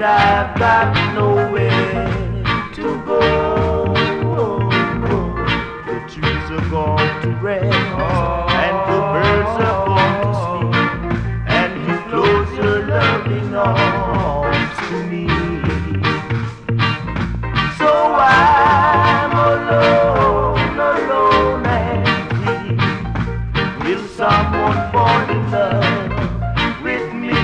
I've got nowhere to go. The trees are gone to rest, and the birds are gone to sleep, and you close your loving arms to me. So I'm alone, alone and free. Will someone fall in love with me?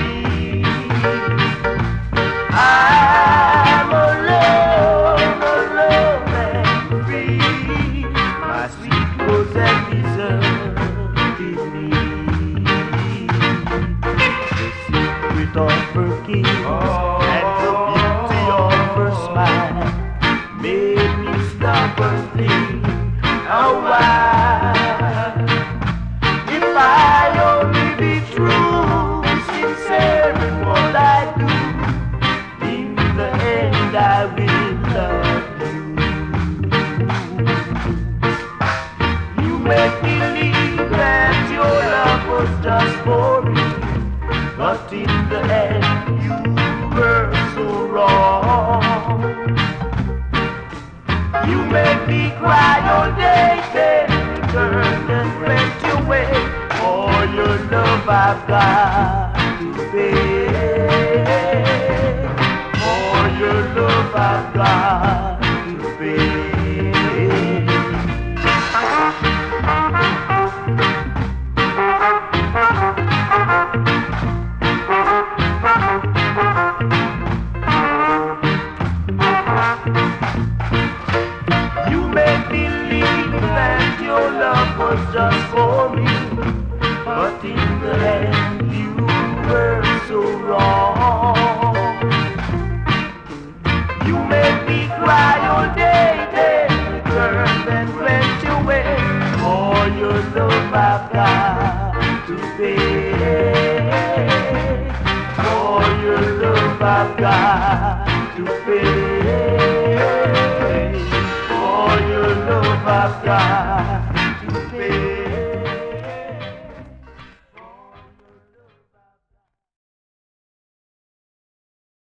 I'm alone, alone and free. My sweet Rosette deserted me. The secret of her kiss and the beauty of her smile made me stop and think, oh why? If I only be true, sincere in what I do, in the end I will love you. You make me believe that your love was just for me, but in the end you were so wrong. You make me cry all day, then turn and went away. For your love I've got to pay. For your love I've got to pay. You make me believe that your love was just for me, but in the end you were so wrong. You made me cry all day, then turned and went away. For your love I've got to pay. For your love I've got to pay. For your love I've got